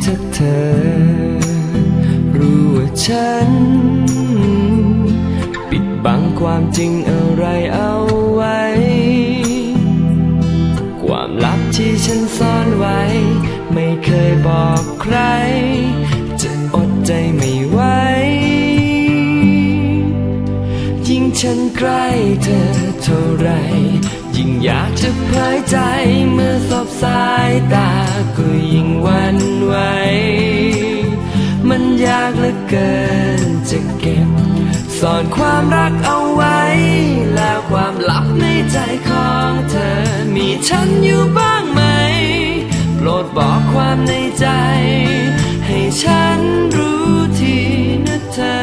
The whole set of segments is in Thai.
ถ้าเธอรู้ว่าฉันปิดบังความจริงอะไรเอาไว้ความลับที่ฉันซ่อนไว้ไม่เคยบอกใครจะอดใจไม่ไหวยิ่งฉันใกล้เธอเท่าไรยิ่งอยากจะเผยใจเมื่อสบสายตาก็ยิ่งหวั่นไหวมันยากเหลือเกินจะเก็บซ่อนความรักเอาไว้แล้วความลับในใจของเธอมีฉันอยู่บ้างไหมโปรดบอกความในใจให้ฉันรู้ทีนะเธอ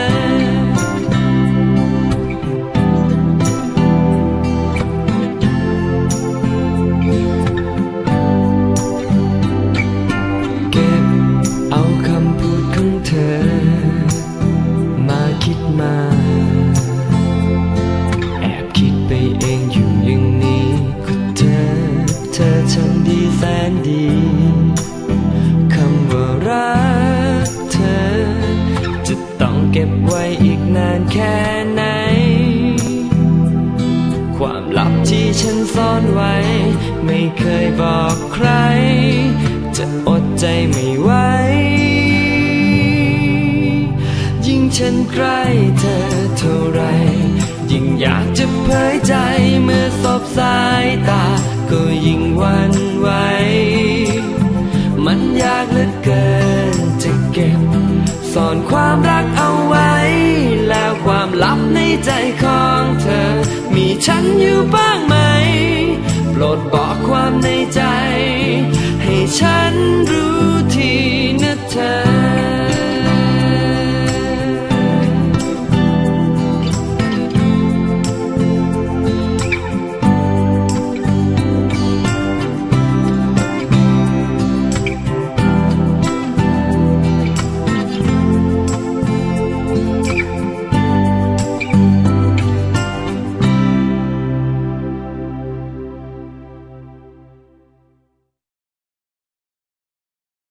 เก็บเอาคำพูดของเธอมาคิดมาแอบคิดไปเองอยู่อย่างนี้ก็เธอฉันดีแสนดีคำว่ารักเธอจะต้องเก็บไว้อีกนานแค่ไหนความลับที่ฉันซ่อนไว้ไม่เคยบอกใครจะอดใจไม่ไหวยิ่งฉันใกล้เธอเท่าไรยิ่งอยากจะเผยใจเมื่อสบสายตาก็ยิ่งหวั่นไหวมันยากเหลือเกินจะเก็บซ่อนความรักเอาไว้แล้วความลับในใจของเธอมีฉันอยู่บ้าง